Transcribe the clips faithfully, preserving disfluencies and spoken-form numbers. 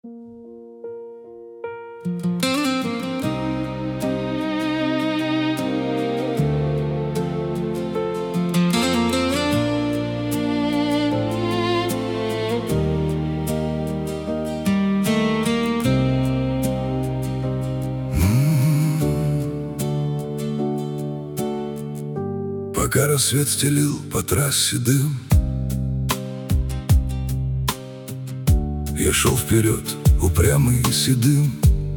Пока рассвет стелил по трассе дым, я шел вперед, упрямый и седым.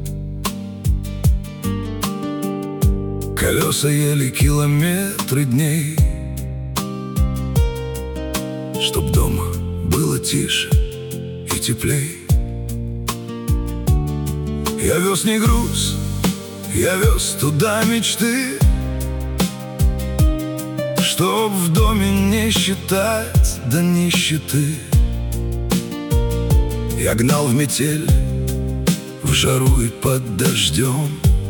Колеса ели километры дней, чтоб дома было тише и теплей. Я вез не груз, я вез туда мечты, чтоб в доме не считать до нищеты. Я гнал в метель, в жару и под дождем,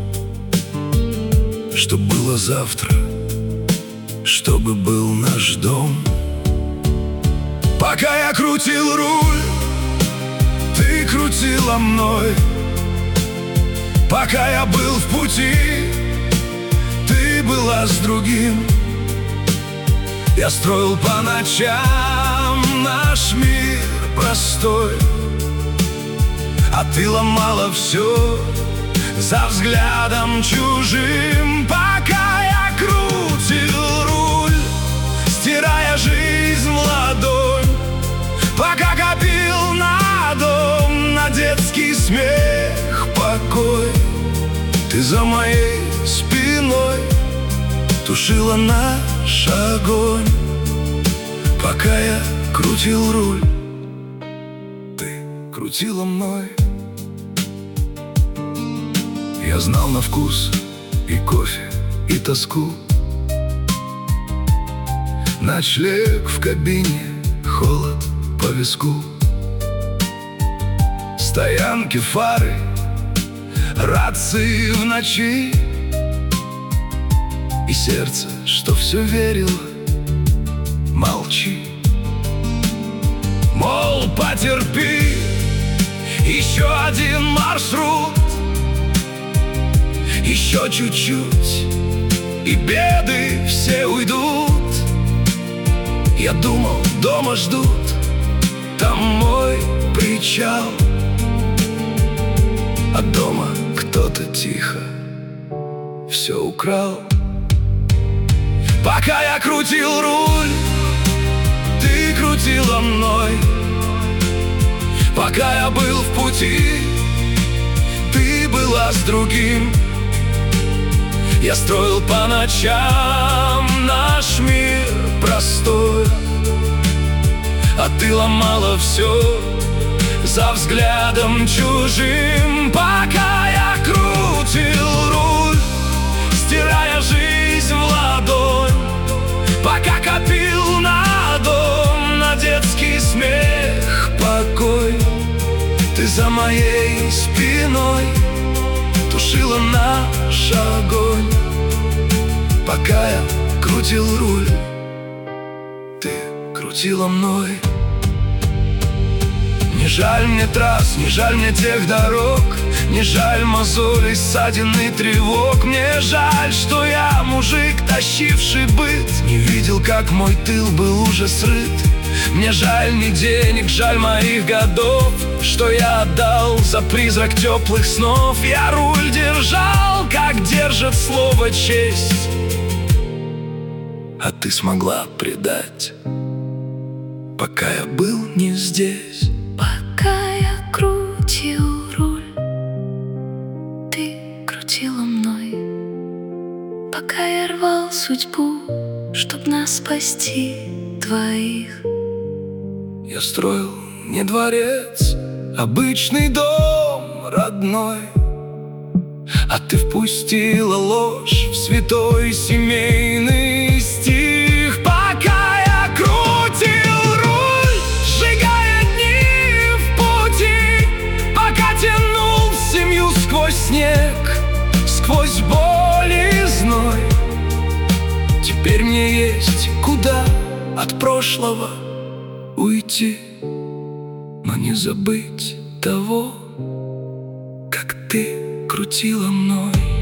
чтоб было завтра, чтобы был наш дом. Пока я крутил руль, ты крутила мной. Пока я был в пути, ты была с другим. Я строил по ночам наш мир простой, а ты ломала все за взглядом чужим. Пока я крутил руль, стирая жизнь в ладонь, пока копил на дом, на детский смех, покой, ты за моей спиной тушила наш огонь. Пока я крутил руль, ты крутила мной. Я знал на вкус и кофе, и тоску, ночлег в кабине, холод по виску, стоянки, фары, рации в ночи, и сердце, что все верило, молчи. Мол, потерпи, еще один маршрут, еще чуть-чуть, и беды все уйдут. Я думал, дома ждут, там мой причал, а дома кто-то тихо все украл. Пока я крутил руль, ты крутила мной. Пока я был в пути, ты была с другим. Я строил по ночам наш мир простой, а ты ломала все за взглядом чужим. Пока я крутил руль, стирая жизнь в ладонь, пока копил на дом, на детский смех, покой, ты за моей спиной тушила наш огонь. Пока я крутил руль, ты крутила мной. Не жаль мне трасс, не жаль мне тех дорог, не жаль мозолей, ссадин и тревог. Мне жаль, что я мужик, тащивший быт, не видел, как мой тыл был уже срыт. Мне жаль не денег, жаль моих годов, что я отдал за призрак теплых снов. Я руль держал, как держит слово честь, а ты смогла предать, пока я был не здесь. Пока я крутил руль, ты крутила мной. Пока я рвал судьбу, чтоб нас спасти двоих. Я строил не дворец, обычный дом родной, а ты впустила ложь в святой семейный стих. Пока я крутил руль, сжигая дни в пути, пока тянул семью сквозь снег, сквозь боль и зной. Теперь мне есть куда от прошлого уйти, но не забыть того, ты крутила мной.